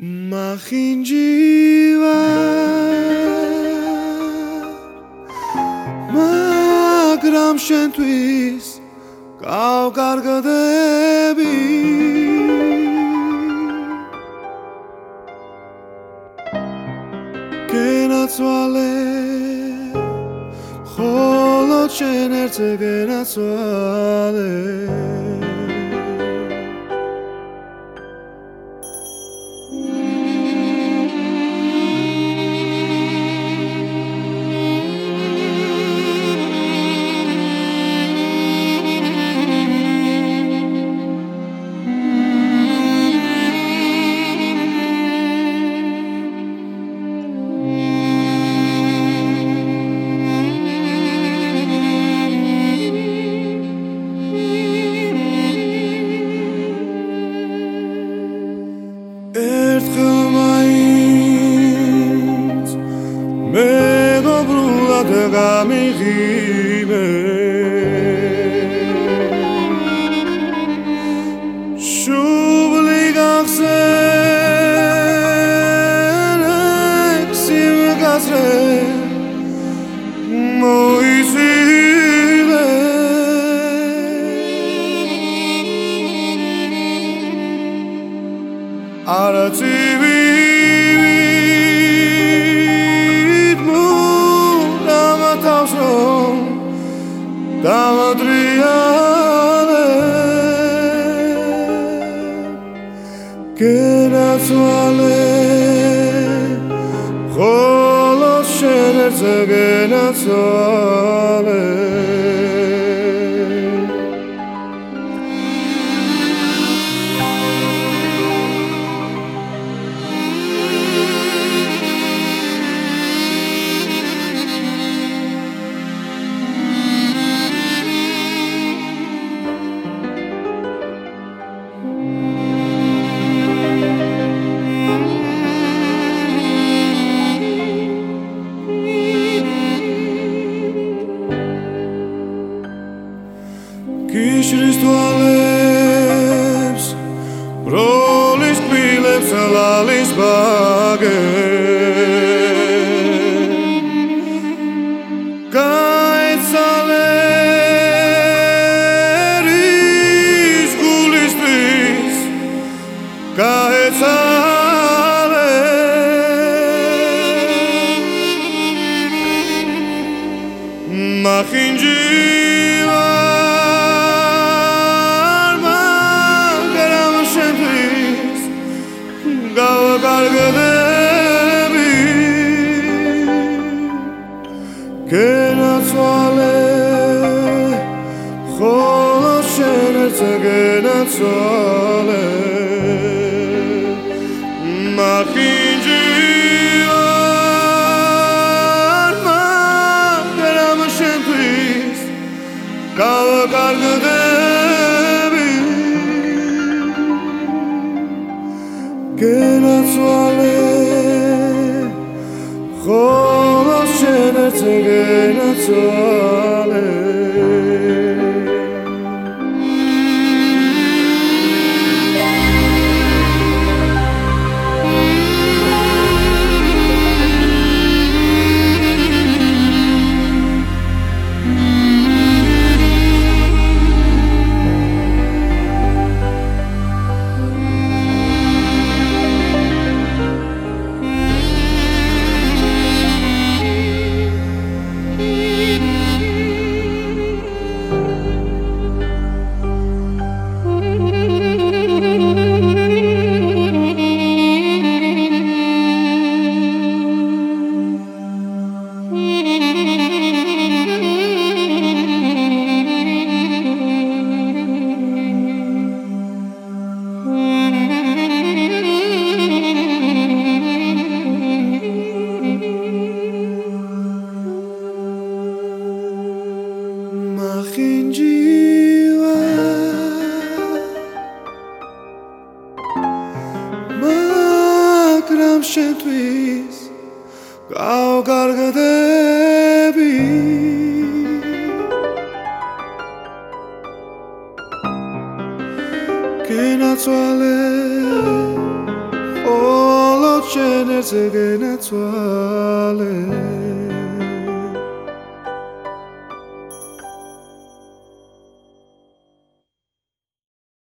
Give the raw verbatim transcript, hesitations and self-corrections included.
Mahinjiva Magram შენთვის გავკარგდები გენაცვალე ხოლო შენ ერთზე გენაცვალე გამიღიმე შუბლი გახსენე სიმღაზე მოიცილე არაცივი Damadriale Gенაცვალე ხოლო შენ ერთზე გენაცვალე Kishris toalebs, brolis kvilebs, lalis bagem. Kaetzaleris gulis tris, kaetzale. Mahinjiva. გავკარგდები გენაცვალე ხოლო შენ ერთზე გენაცვალე მაჰინჯივარ მაგრამ შენთვის გავკარგდები გენაცვალე ხოლო შენ ერთზე გენაცვალე Mahinjiva მაგრამ შენთვის გავკარგდები გენაცვალე cennet genetwale